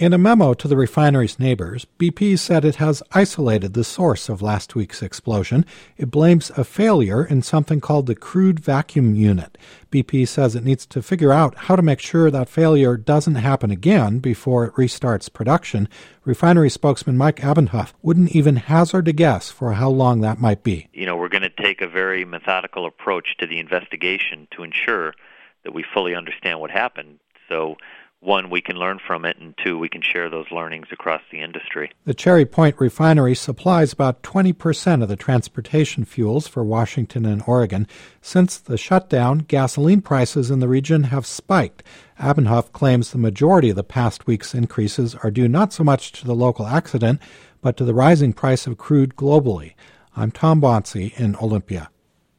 In a memo to the refinery's neighbors, BP said it has isolated the source of last week's explosion. It blames a failure in something called the crude vacuum unit. BP says it needs to figure out how to make sure that failure doesn't happen again before it restarts production. Refinery spokesman Mike Abendhoff wouldn't even hazard a guess for how long that might be. We're going to take a very methodical approach to the investigation to ensure that we fully understand what happened. So, one, we can learn from it, and two, we can share those learnings across the industry. The Cherry Point refinery supplies about 20% of the transportation fuels for Washington and Oregon. Since the shutdown, gasoline prices in the region have spiked. Abendhoff claims the majority of the past week's increases are due not so much to the local accident, but to the rising price of crude globally. I'm Tom Bonsi in Olympia.